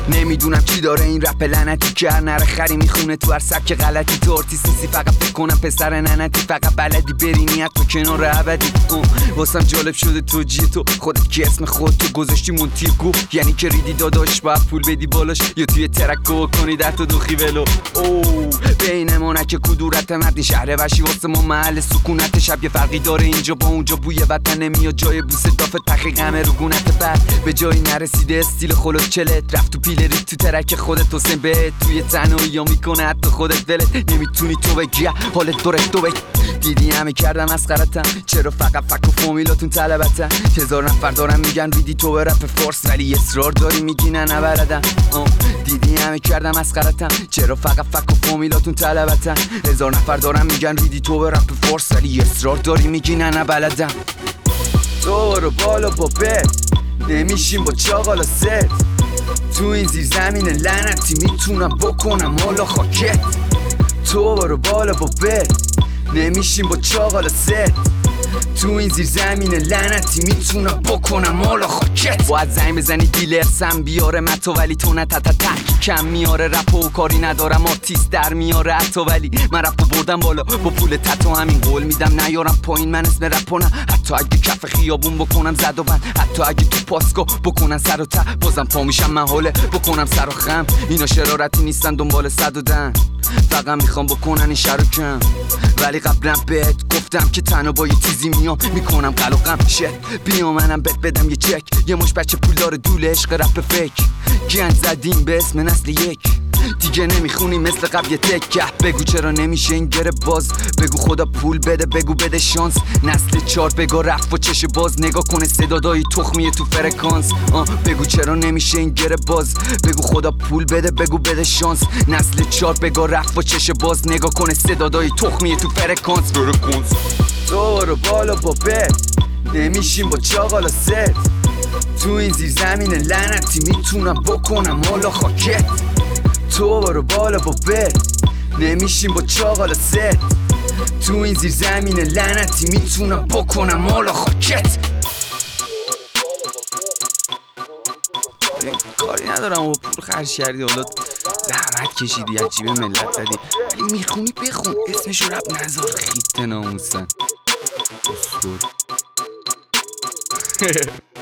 نمیدونم چی داره این رپ لعنتی که هر نره خری میخونه تو هر سبک غلطی. تو آرتیست نیستی فقط فکر کنم پسر ننتی، فقط بلدی بری نیت تو کنار ابدی. واسم جالب شده توجیه تو خودت که اسم خودتو گذاشتی مونتیگو، یعنی که ریدی داداش باید پول بدی بالاش یا توی ترک گو کنی در تو دوخی ولو. بین ما نکه کدورت مردی شهر وشی واسه ما محل سکونت. شب یه فرقی داره اینجا با اونجا، بوی وطن نمیاد جای بوسه داف تحقیق همه رو گونت. بعد به جایی نرسیده استیل خلوت چلت رفت تو پیل ریت تو ترک خودت حسین بهت توی تنهایی ها میکنه حتی خودت ولت. نمیتونی تو بگی حالت دوره تو بگی دیدی همه کردم مسخرتم، چرا فقط فک و فامیلاتون طلبتن. 1000 نفر دارن میگن ریدی تو به رپ فارس ولی اصرار داری میگی نه نبلدم. دیدی همه کردم مسخرتم، چرا فقط فک و فامیلاتون طلبتن. 1000 نفر دارن میگن ریدی تو به رپ فارس ولی اصرار داری میگی نه نبلدم. تو برو بالا با بت نمیشیم با چاقالا ست، تو این زیر زمین لعنتی میتونم بکنم مالا خاکت. تو برو بالا با بت نمیشیم با چاقالا ست، تو این زیر زمین لعنتی میتونم بکنم مالا خاکت. باید زنگ بزنی دیلرسم بیاره متو ولی تو نه تک کم میاره رپ و کاری ندارم آرتیست در میاره حتی، ولی من رپو بردم بالا با پول تتو همین قول میدم نیارم پایین من اسم رپو نه. حتی اگه کف خیابون بکنم زد و بند، حتی اگه تو پاسکو بکنن سر و ته بازم پا میشم من حاله بکنم سر و خم. اینا شرارتی نیستن دنبال صد و دن، فقط میخوام بکنن این شر و کم. ولی قبلا بهت گفتم که تنها با یه تیزی میام میکنم قلقم شت. بیا منم بهت بدم یه چک، یه مش بچه پولدار دوله عشق رپ فیک گند زدیم به اسم نسل یک. دیگه نمیخونی مثل قبل یه تکه. بگو چرا نمیشه این گره باز، بگو خدا پول بده، بگو بده شانس. نسل 4 بگو رفت و چش باز، نگاه کنه صدادای تخمیه تو فرکانس. بگو چرا نمیشه این گره باز، بگو خدا پول بده، بگو بده شانس. نسل 4 بگو رفت و چش باز، نگاه کنه صدادای تخمیه تو فرکانس. تو برو بالا با بت نمیشیم با چاقالا ست، تو این زیر زمین لعنتی میتونم بکنم مالا خاکت. تو برو بالا با بت نمیشیم با چاقالا ست، تو این زیر زمین لعنتی میتونم بکنم مالا خاکت. کاری ندارم و پول خرج کردی حالا زحمت کشیدی عجیبه ملت زدی، ولی میخونی بخون اسمشو رب نذار خیت ناموسن.